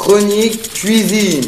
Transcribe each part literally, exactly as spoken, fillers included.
Chronique cuisine.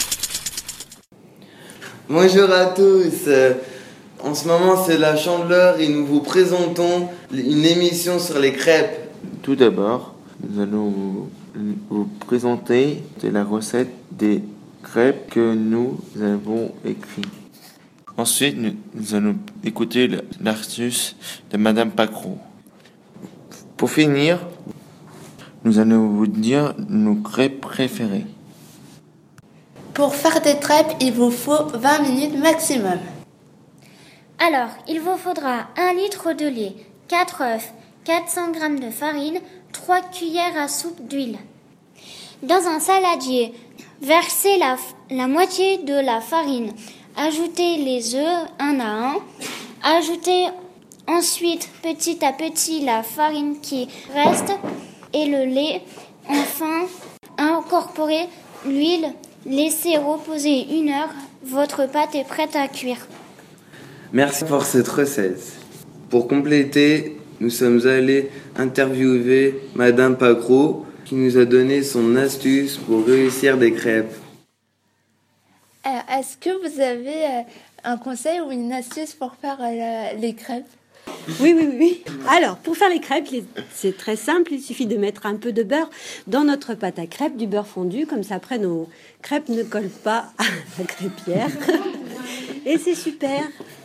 Bonjour à tous. En ce moment, c'est la Chandeleur et nous vous présentons une émission sur les crêpes. Tout d'abord, nous allons vous, vous présenter la recette des crêpes que nous avons écrites. Ensuite, nous, nous allons écouter l'astuce de Madame Pacro. Pour finir, nous allons vous dire nos crêpes préférées. Pour faire des crêpes, il vous faut vingt minutes maximum. Alors, il vous faudra un litre de lait, quatre œufs, quatre cents grammes de farine, trois cuillères à soupe d'huile. Dans un saladier, versez la, la moitié de la farine. Ajoutez les œufs un à un. Ajoutez ensuite petit à petit la farine qui reste et le lait. Enfin, incorporez l'huile. Laissez reposer une heure. Votre pâte est prête à cuire. Merci pour cette recette. Pour compléter, nous sommes allés interviewer Madame Pacro qui nous a donné son astuce pour réussir des crêpes. Euh, est-ce que vous avez euh, un conseil ou une astuce pour faire euh, les crêpes ? Oui, oui, oui. Alors, pour faire les crêpes, c'est très simple. Il suffit de mettre un peu de beurre dans notre pâte à crêpes, du beurre fondu. Comme ça, après, nos crêpes ne collent pas à la crêpière. Et c'est super.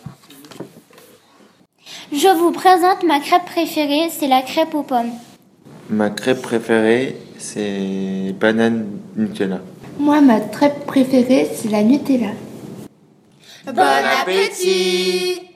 Je vous présente ma crêpe préférée, c'est la crêpe aux pommes. Ma crêpe préférée, c'est banane Nutella. Moi, ma crêpe préférée, c'est la Nutella. Bon appétit!